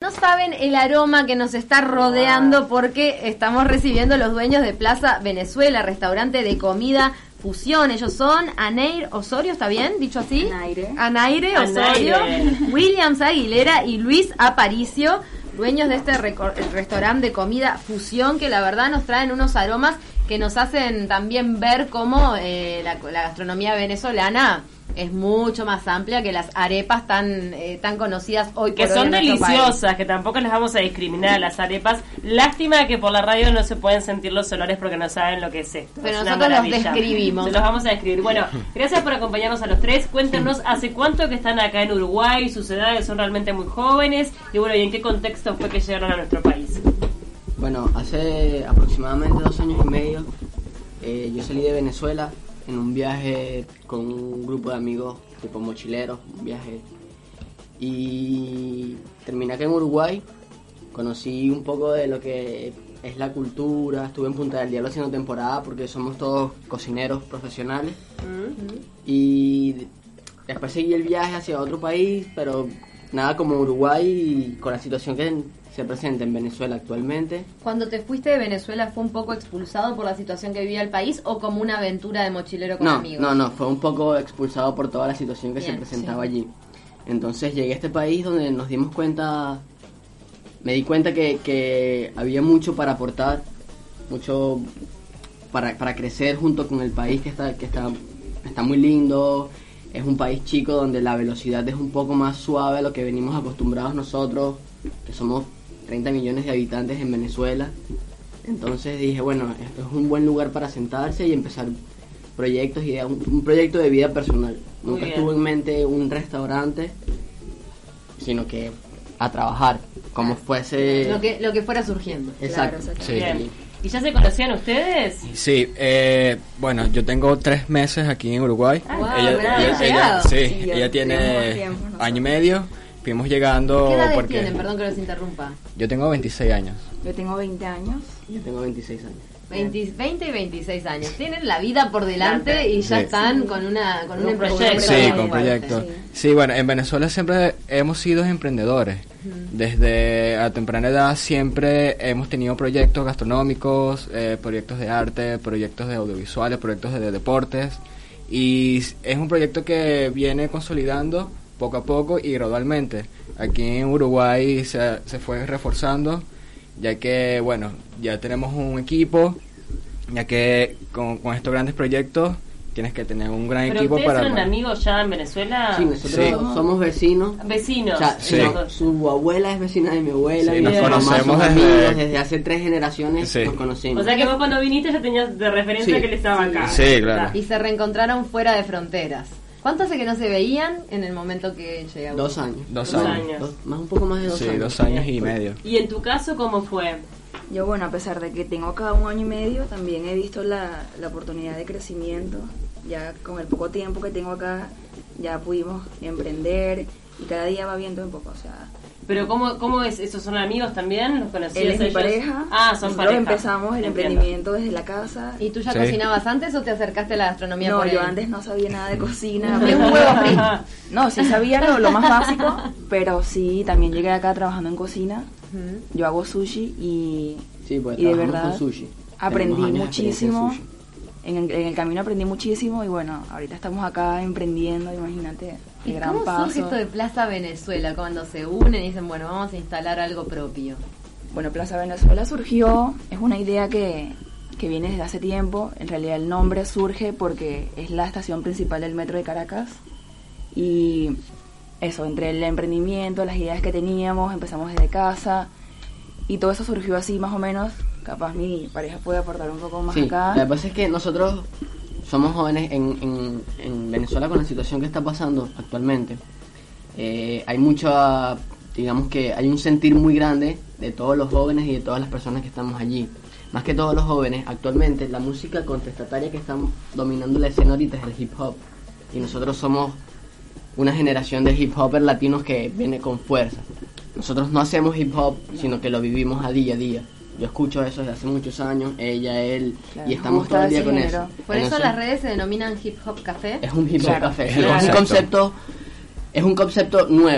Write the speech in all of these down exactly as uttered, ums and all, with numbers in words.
no saben el aroma que nos está rodeando porque estamos recibiendo los dueños de Plaza Venezuela, restaurante de comida fusión. Ellos son Anair Osorio, ¿está bien? ¿Dicho así? Anaire. Anaire Osorio, Anaire. Williams Aguilera y Luis Aparicio, dueños de este reco- restaurante de comida fusión, que la verdad nos traen unos aromas que nos hacen también ver cómo eh, la, la gastronomía venezolana es mucho más amplia que las arepas tan eh, tan conocidas hoy que por son hoy en nuestro deliciosas, país. que tampoco les vamos a discriminar a las arepas. Lástima que por la radio no se pueden sentir los olores porque no saben lo que es esto. Pero Es una nosotros los maravilla. describimos. Se los vamos a describir. Bueno, gracias por acompañarnos a los tres. Cuéntenos hace cuánto que están acá en Uruguay, sus edades son realmente muy jóvenes y bueno, y en qué contexto fue que llegaron a nuestro país. Bueno, hace aproximadamente dos años y medio eh, yo salí de Venezuela en un viaje con un grupo de amigos tipo mochileros, un viaje, y terminé acá en Uruguay. Conocí un poco de lo que es la cultura, estuve en Punta del Diablo haciendo temporada porque somos todos cocineros profesionales. Uh-huh. Y después seguí el viaje hacia otro país, pero nada como Uruguay, con la situación que se presenta en Venezuela actualmente. Cuando te fuiste de Venezuela, ¿fue un poco expulsado por la situación que vivía el país o como una aventura de mochilero con no, amigos? No, no, fue un poco expulsado por toda la situación que Bien, se presentaba sí. allí. Entonces llegué a este país donde nos dimos cuenta, me di cuenta que, que había mucho para aportar, mucho para, para crecer junto con el país que está, que está, está muy lindo. Es un país chico donde la velocidad es un poco más suave a lo que venimos acostumbrados nosotros, que somos treinta millones de habitantes en Venezuela. Entonces dije, bueno, esto es un buen lugar para sentarse y empezar proyectos, ideas, un, un proyecto de vida personal. Muy Nunca bien. estuve en mente un restaurante, sino que a trabajar, como fuese... Lo que, lo que fuera surgiendo. Exacto. Claro, Sí. Bien. ¿Y ya se conocían ustedes? Sí, eh, bueno, yo tengo tres meses aquí en Uruguay. Ah, wow, ella, bravo, ella, ella- llegado. sí, Sí, yo ella tenemos tiene tiempo, nosotros. año y medio. Fuimos llegando ¿Qué edades porque tienen? Perdón que los interrumpa. yo tengo veintiséis años. Yo tengo veinte años. Yo tengo veintiséis años. veinte, veinte y veintiséis años. Tienen la vida por delante y ya Sí. están con una con un, Un emprendimiento proyecto. Sí, muy con fuerte. proyectos. Sí. Sí, bueno, en Venezuela siempre hemos sido emprendedores. Desde a temprana edad siempre hemos tenido proyectos gastronómicos, eh, proyectos de arte, proyectos de audiovisuales, proyectos de, de deportes. Y es un proyecto que viene consolidando poco a poco y gradualmente. Aquí en Uruguay se, se fue reforzando, ya que, bueno, ya tenemos un equipo, ya que con, con estos grandes proyectos tienes que tener un gran ¿Pero equipo ustedes para... son amigos ya en Venezuela? Sí, nosotros Sí. somos, somos vecinos. Vecinos. O sea, Sí. su, su abuela es vecina de mi abuela Sí, y nos nuestra mamá conocemos somos desde- amigos desde hace tres generaciones. Sí. Nos conocemos. O sea que vos cuando viniste ya tenías de referencia Sí. que él estaba acá. Sí, claro. Y se reencontraron fuera de fronteras. ¿Cuánto hace que no se veían en el momento que llegaron? Dos años. Dos Dos años. años. Dos- más un poco más de dos Sí, años. dos años y medio. ¿Y en tu caso cómo fue? Yo, bueno, a pesar de que tengo acá un año y medio, también he visto la, la oportunidad de crecimiento. Ya con el poco tiempo que tengo acá, ya pudimos emprender y cada día va viendo un poco, o sea... ¿Pero cómo, cómo es? ¿Esos son amigos también? ¿Los conocías Él es mi ellos? pareja, Ah, son nosotros pareja. empezamos el Entiendo. emprendimiento desde la casa. ¿Y tú ya Sí. cocinabas antes o te acercaste a la gastronomía No, por yo él? antes no sabía nada de cocina. Ni un huevo frito. No, sí sabía lo, lo más básico, pero sí, también llegué acá trabajando en cocina. Ujú. Yo hago sushi y, Sí, pues y de trabajamos verdad con sushi. aprendí Tenemos años de experiencia en muchísimo. sushi. En el, en el camino aprendí muchísimo y bueno, ahorita estamos acá emprendiendo, imagínate, ¿Y el gran cómo paso. surge esto de Plaza Venezuela? Cuando se unen y dicen, bueno, vamos a instalar algo propio. Bueno, Plaza Venezuela surgió, es una idea que, que viene desde hace tiempo. En realidad el nombre surge porque es la estación principal del metro de Caracas. Y eso, entre el emprendimiento, las ideas que teníamos, empezamos desde casa. Y todo eso surgió así más o menos. Capaz mi pareja puede aportar un poco más Sí, acá. lo que pasa es que nosotros somos jóvenes en, en, en Venezuela con la situación que está pasando actualmente. Eh, hay mucha, digamos que hay un sentir muy grande de todos los jóvenes y de todas las personas que estamos allí. Más que todos los jóvenes, actualmente la música contestataria que está dominando la escena ahorita es el hip hop. Y nosotros somos una generación de hip hopers latinos que viene con fuerza. Nosotros no hacemos hip hop, sino que lo vivimos a día a día. Yo escucho eso desde hace muchos años, ella, él, Claro, y estamos gusta todo el día ese con género. eso. Por En eso las redes se denominan Hip Hop Café. es un hip hop Claro, café, es es, el un concepto. concepto, es un concepto nuevo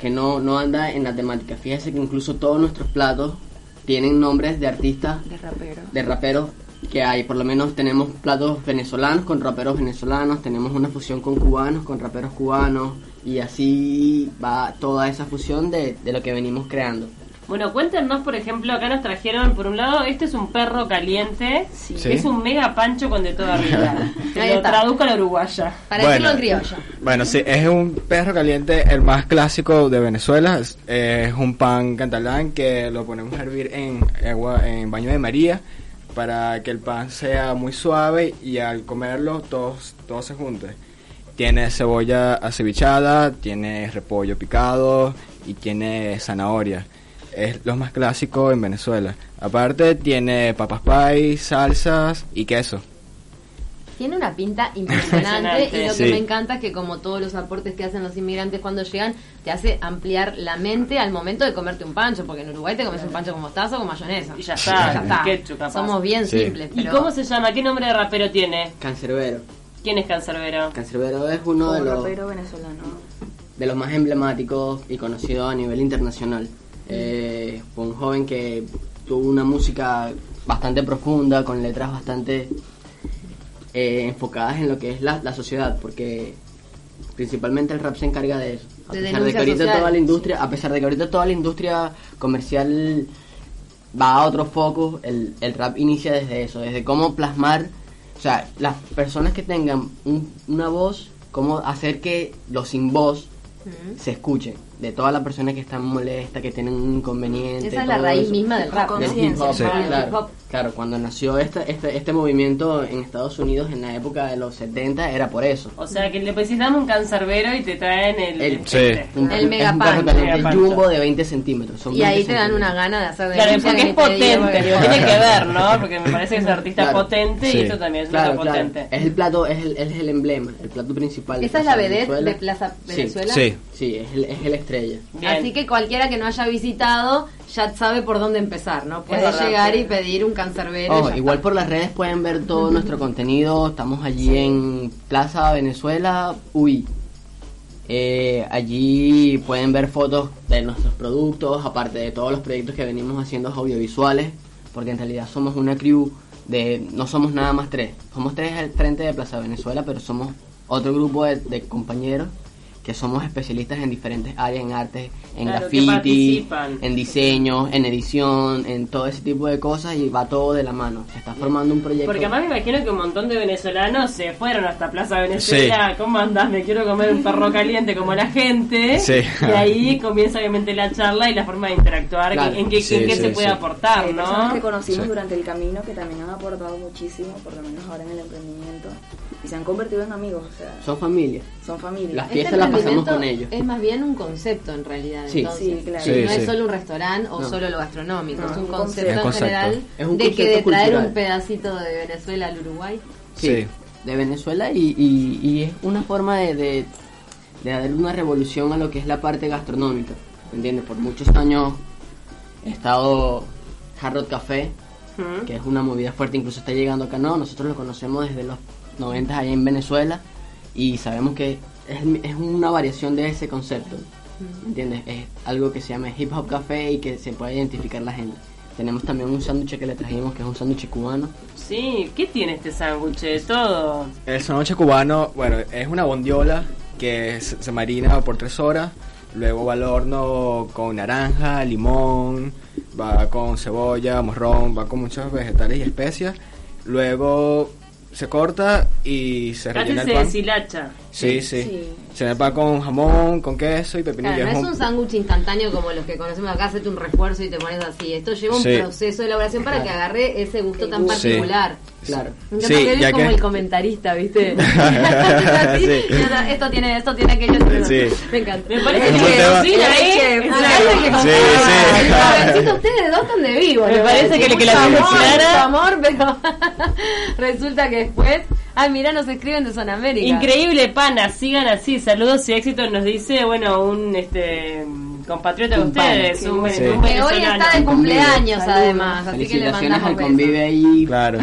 que no, no anda en la temática. Fíjese que incluso todos nuestros platos tienen nombres de artistas, De rapero. de raperos que hay. Por lo menos tenemos platos venezolanos con raperos venezolanos, tenemos una fusión con cubanos, con raperos cubanos, y así va toda esa fusión de, de lo que venimos creando. Bueno, cuéntenos, por ejemplo, acá nos trajeron, por un lado, este es un perro caliente, Sí. Sí. es un mega pancho con de todo arriba. Ahí Te lo está. traduzco a la uruguaya. Para decirlo en criollo. Bueno, sí, es un perro caliente, el más clásico de Venezuela. Es, es un pan catalán que lo ponemos a hervir en agua, en baño de María, para que el pan sea muy suave y al comerlo todos, todos se junten. Tiene cebolla acevichada, tiene repollo picado y tiene zanahoria. Es lo más clásico en Venezuela. Aparte tiene papas pie, salsas y queso. Tiene una pinta impresionante, Impresionante. y lo Sí. que me encanta es que, como todos los aportes que hacen los inmigrantes cuando llegan, te hace ampliar la mente al momento de comerte un pancho, porque en Uruguay te comes un pancho con mostaza o con mayonesa. Y ya está, Ya está. ketchup, capaz. Somos bien Sí. simples. ¿Y Pero cómo se llama? ¿Qué nombre de rapero tiene? Cancerbero. ¿Quién es Cancerbero? Cancerbero es uno de Un los, rapero venezolano. de los más emblemáticos y conocidos a nivel internacional. Eh, fue un joven que tuvo una música bastante profunda, con letras bastante eh, enfocadas en lo que es la, la sociedad, porque principalmente el rap se encarga de eso. A De pesar de denuncia que ahorita social. toda la industria, a pesar de que ahorita toda la industria comercial va a otros focos, el, el rap inicia desde eso, desde cómo plasmar, o sea, las personas que tengan un- una voz, cómo hacer que los sin voz se escuchen, de todas las personas que están molestas, que tienen un inconveniente. esa es la todo raíz eso. misma del rap. Del hip Conciencia, hop, sí. claro, Hip hop. claro, cuando nació este, este este movimiento en Estados Unidos en la época de los setenta era por eso. O sea, que le decís dame un cancerbero y te traen el... El- el- Sí. este. Un- El mega es un perro pancho. caliente, Mega el pancho. jumbo de veinte centímetros. Son Y ahí veinte te dan una centímetros. gana de hacer Claro, denuncia porque que es ni te digo, potente, porque- tiene que ver, ¿no? Porque me parece que es un artista Claro. potente y Sí. esto también es un Claro, plato claro. potente. Es el plato, es el, es el emblema, el plato principal. de ¿Esa es la Plaza vedette Venezuela. de Plaza Sí. Venezuela? Sí. Sí, es el, es el estrella. Bien. Así que cualquiera que no haya visitado ya sabe por dónde empezar, ¿no? Puede verdad, llegar sí. y pedir un cancerbero. y Ojo, ya igual está. por las redes pueden ver todo nuestro contenido. Estamos allí en Plaza Venezuela, uy. Eh, allí pueden ver fotos de nuestros productos, aparte de todos los proyectos que venimos haciendo audiovisuales, porque en realidad somos una crew de, no somos nada más tres, somos tres al frente de Plaza Venezuela, pero somos otro grupo de, de compañeros que somos especialistas en diferentes áreas, en arte, en Claro, que graffiti, participan. en diseño, en edición, en todo ese tipo de cosas, y va todo de la mano. Se está formando un proyecto. Porque además me imagino que un montón de venezolanos se fueron hasta Plaza Venezuela. ¿Cómo andás? Me quiero comer un perro caliente como la gente. Sí. Y ahí comienza obviamente la charla y la forma de interactuar, Claro. que- en qué, Sí, en qué sí, se puede sí. aportar, Hay personas ¿no? que conocimos Sí. durante el camino que también han aportado muchísimo, por lo menos ahora en el emprendimiento, y se han convertido en amigos, o sea, Son familias. son familias. Las Este fiestas las pasamos emprendimiento con ellos. Es más bien un concepto en realidad. Sí. entonces. Sí, claro. Sí, no es sí. solo un restaurante o No. solo lo gastronómico, No, es un un concepto concepto. en Es un general concepto. Es un de que concepto de traer cultural. un pedacito de Venezuela al Uruguay. Sí, Sí. de Venezuela, y, y, y es una forma de, de, de dar una revolución a lo que es la parte gastronómica, ¿entiendes? Por muchos años he estado Hard Rock Café, Ujú. que es una movida fuerte, incluso está llegando acá, no, nosotros lo conocemos desde los noventa allá en Venezuela, y sabemos que es, es una variación de ese concepto, ¿entiendes? Es algo que se llama Hip Hop Café y que se puede identificar la gente. Tenemos también un sándwich que le trajimos, que es un sándwich cubano. Sí, ¿qué tiene este sándwich? De todo. El sándwich cubano, bueno, es una bondiola que se, se marina por tres horas, luego va al horno con naranja, limón, va con cebolla, morrón, va con muchos vegetales y especias, luego se corta y se Casi rellena se el pan. deshilacha. Sí, sí, Sí. Se le va con jamón, con queso y pepinillo. Claro, no Es es un sándwich instantáneo como los que conocemos acá, hacete un refuerzo y te pones así. Esto lleva un Sí. proceso de elaboración para que agarre ese gusto tan Sí. particular. Claro. Me encanta Sí, que él ya es como que- el comentarista, ¿viste? Así, Sí. y otra, esto tiene esto, tiene aquello. esto tiene- Sí. Me encanta. Me parece Es que un la tema- cocina ahí Chef, es Acá una- es el que Sí, contaba. sí. El jovencito, ustedes dos están de vivo. Me le voy a parece decir. que el que Mucho la amor, cocina- mucho amor, pero resulta que después. Ah, mira, nos escriben de Zona América. Increíble, pana, sigan así, saludos y éxitos, nos dice, bueno, un este compatriota de Un pana, ustedes, sí, un, sí. un Que hoy venezolano. está de cumpleaños, Saludos. además, así que le Felicitaciones mandamos al besos. convive ahí. Claro.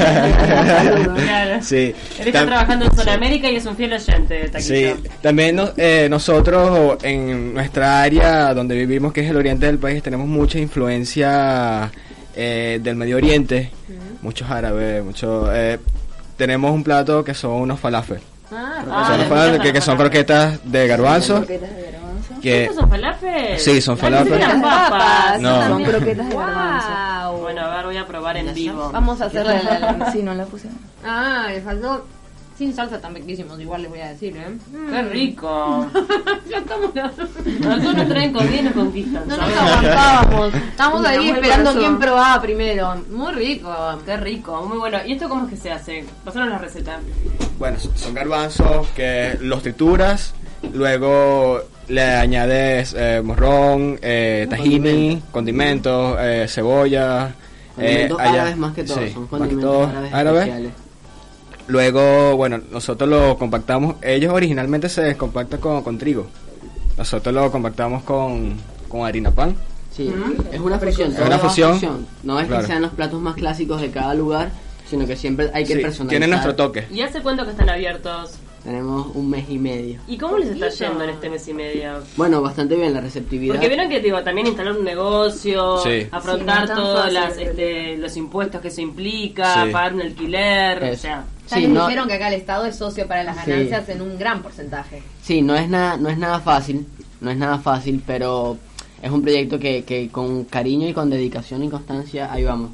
Claro. Sí. Él está Tam- trabajando en Zona América y es un fiel oyente de Taquito. Sí, también nos- eh, nosotros en nuestra área donde vivimos, que es el oriente del país, tenemos mucha influencia eh, del Medio Oriente, muchos árabes, muchos... Eh, tenemos un plato que son unos falafel. Ah, Ah, son les unos falafel, gustan que, que los son falafel. croquetas de garbanzo. Croquetas de garbanzo. Que, ¿Estos son falafel? Sí, son Ay, falafel. pensé que eran papas. No. Son croquetas de garbanzo. Wow. Bueno, a ver, voy a probar en vivo. Vamos a hacerle la, la- Sí, no la puse. Ah, le faltó sin salsa, tan riquísimos, igual les voy a decir, ¿eh? Qué rico. Ya estamos... Nosotros nos traen comida y nos conquistan. No nos ¿sabes? aguantábamos. Estamos Me ahí amó el esperando corazón. quién probaba primero. Muy rico. Qué rico, muy bueno. ¿Y esto cómo es que se hace? Pasaron la receta. bueno, son garbanzos que los trituras, luego le añades eh, morrón, eh, tahini, condimentos, eh, cebolla. Condimentos eh, allá- árabes más que todo, sí, son más que condimentos todo árabes, árabes. especiales. Luego, bueno, nosotros lo compactamos. Ellos originalmente se descompactan con, con trigo. Nosotros lo compactamos con, con harina pan. Sí, es una fusión. Es todo una va a fusión. No es Claro. que sean los platos más clásicos de cada lugar, sino que siempre hay que Sí, personalizar. tiene nuestro toque. ¿Y hace cuánto que están abiertos? Tenemos un mes y medio. ¿Y cómo les está Poquito. yendo en este mes y medio? Bueno, bastante bien la receptividad. Porque vieron que digo, también instalar un negocio, Sí. afrontar Sí, no es tan todos fácil, las, en este, los impuestos que eso implica, Sí. pagar un alquiler, o Eso. sea... Ya Sí, les no- dijeron que acá el Estado es socio para las Sí. ganancias en un gran porcentaje. Sí, no es nada, no es nada fácil, no es nada fácil, pero es un proyecto que, que con cariño y con dedicación y constancia ahí vamos.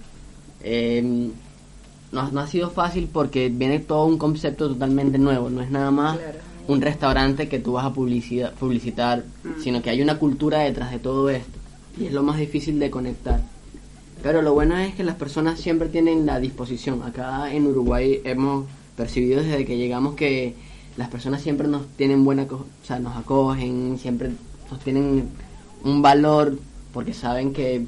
Eh, no, no ha sido fácil porque viene todo un concepto totalmente nuevo, no es nada más Claro. un restaurante que tú vas a publicidad, publicitar, sino que hay una cultura detrás de todo esto y es lo más difícil de conectar. Pero lo bueno es que las personas siempre tienen la disposición. Acá en Uruguay hemos percibido desde que llegamos que las personas siempre nos tienen buena, co- o sea, nos acogen, siempre nos tienen un valor porque saben que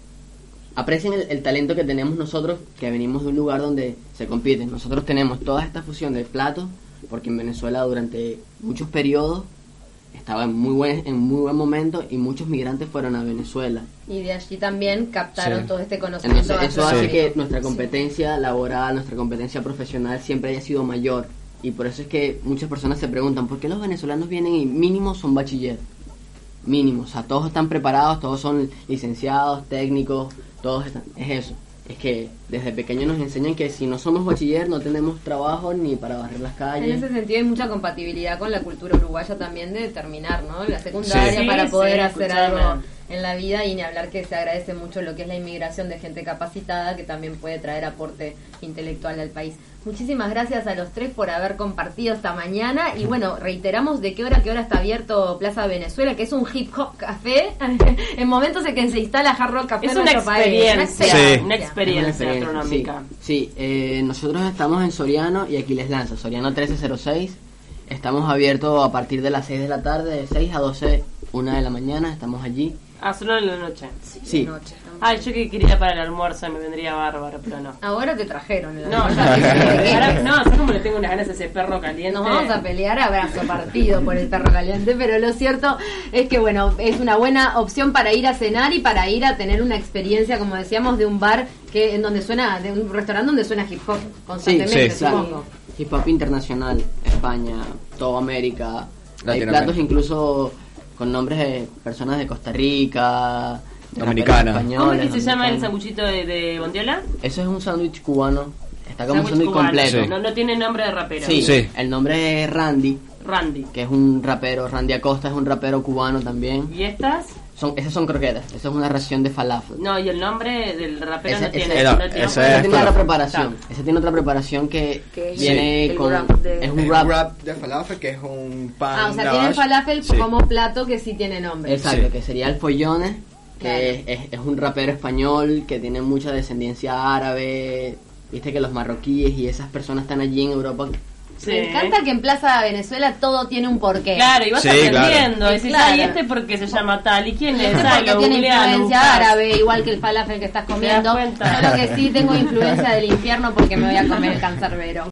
aprecian el, el talento que tenemos nosotros, que venimos de un lugar donde se compite. Nosotros tenemos toda esta fusión de platos, porque en Venezuela durante muchos periodos estaba en muy buen en muy buen momento y muchos migrantes fueron a Venezuela. Y de allí también captaron Sí. todo este conocimiento. Entonces eso hace gastronómico. que nuestra competencia laboral, nuestra competencia profesional siempre haya sido mayor. Y por eso es que muchas personas se preguntan, ¿por qué los venezolanos vienen y mínimo son bachiller? Mínimo, o sea, todos están preparados, todos son licenciados, técnicos, todos están... Es eso, es que desde pequeños nos enseñan que si no somos bachiller no tenemos trabajo ni para barrer las En calles. ese sentido hay mucha compatibilidad con la cultura uruguaya también de terminar, ¿no? La secundaria Sí. para Sí, poder sí, hacer escuchame. algo en la vida y ni hablar que se agradece mucho lo que es la inmigración de gente capacitada que también puede traer aporte intelectual al país. Muchísimas gracias a los tres por haber compartido esta mañana y bueno, reiteramos de qué hora a qué hora está abierto Plaza Venezuela, que es un hip hop café en momentos en que se instala Hard Rock Café Es en una nuestro país. experiencia, Sí. una Es experiencia una experiencia, gastronómica. Sí, sí. Eh, nosotros estamos en Soriano y Aquiles Lanza, Soriano trece cero seis. Estamos abiertos a partir de las seis de la tarde, de seis a doce, una de la mañana, estamos allí. Ah, solo en la noche. Sí, Noche. Ay, yo que quería para el almuerzo me vendría bárbaro, pero no. Ahora te trajeron. el No, almuerzo. ahora, no, así como le tengo unas ganas a ese perro caliente. Nos vamos a pelear a brazo partido por el perro caliente, pero lo cierto es que, bueno, es una buena opción para ir a cenar y para ir a tener una experiencia, como decíamos, de un bar que en donde suena, de un restaurante donde suena hip hop constantemente, sí, supongo. hip hop internacional, España, toda América. Hay Latinoamérica. platos incluso con nombres de personas de Costa Rica, de Dominicana. raperos ¿Cómo es que españoles, se llama el dominicanos. sanguchito de, de Bondiola? Eso es un sándwich cubano, está como un Sándwich sándwich cubano. completo. Sí. No, no tiene nombre de rapero. Sí, Sí. el nombre es Randy, Randy. que es un rapero, Randy Acosta es un rapero cubano también. ¿Y estas? Son, esas son croquetas, esa es una ración de falafel. No, y el nombre del rapero Ese- no tiene. ese- no no, tiene- ese Ese es tiene otra falafel. preparación, ese tiene otra preparación que Que es viene el con... wrap de- es Es un un wrap. wrap de falafel que es un pan. Ah, o sea, lavash. tienen falafel Sí. como plato que sí tiene nombre. Exacto, Sí. que sería el Follones, que Claro. es, es- es un rapero español que tiene mucha descendencia árabe. Viste que los marroquíes y esas personas están allí en Europa. Sí. Me encanta que en Plaza Venezuela todo tiene un porqué. Claro, y vas Sí, aprendiendo. claro. Decís, Claro. ay, este porque se llama tal. ¿Y quién es? Ay, Porque lo tiene googleás, lo influencia buscás. árabe, igual que el falafel que estás comiendo. cuenta? Yo lo que sí tengo influencia del infierno porque me voy a comer el cancerbero.